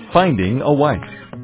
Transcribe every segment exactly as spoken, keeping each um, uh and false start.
Finding a wife.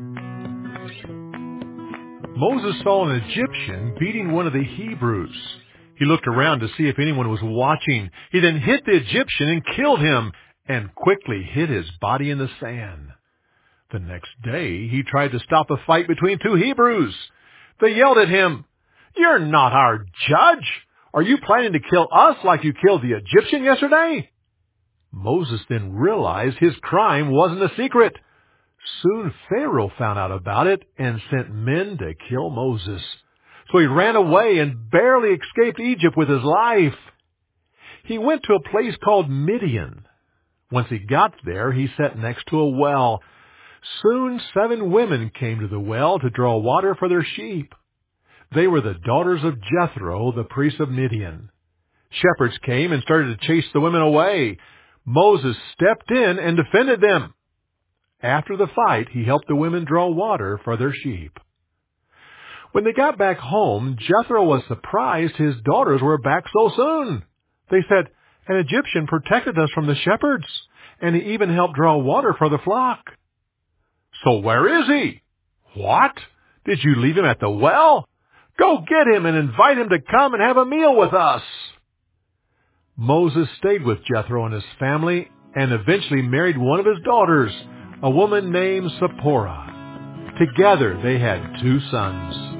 Moses saw an Egyptian beating one of the Hebrews. He looked around to see if anyone was watching. He then hit the Egyptian and killed him, and quickly hid his body in the sand. The next day, he tried to stop a fight between two Hebrews. They yelled at him, "You're not our judge! Are you planning to kill us like you killed the Egyptian yesterday?" Moses then realized his crime wasn't a secret. Soon Pharaoh found out about it and sent men to kill Moses. So he ran away and barely escaped Egypt with his life. He went to a place called Midian. Once he got there, he sat next to a well. Soon seven women came to the well to draw water for their sheep. They were the daughters of Jethro, the priest of Midian. Shepherds came and started to chase the women away. Moses stepped in and defended them. After the fight, he helped the women draw water for their sheep. When they got back home, Jethro was surprised his daughters were back so soon. They said, "An Egyptian protected us from the shepherds, and he even helped draw water for the flock." "So where is he?" "What? Did you leave him at the well? Go get him and invite him to come and have a meal with us." Moses stayed with Jethro and his family and eventually married one of his daughters, a woman named Zipporah. Together they had two sons.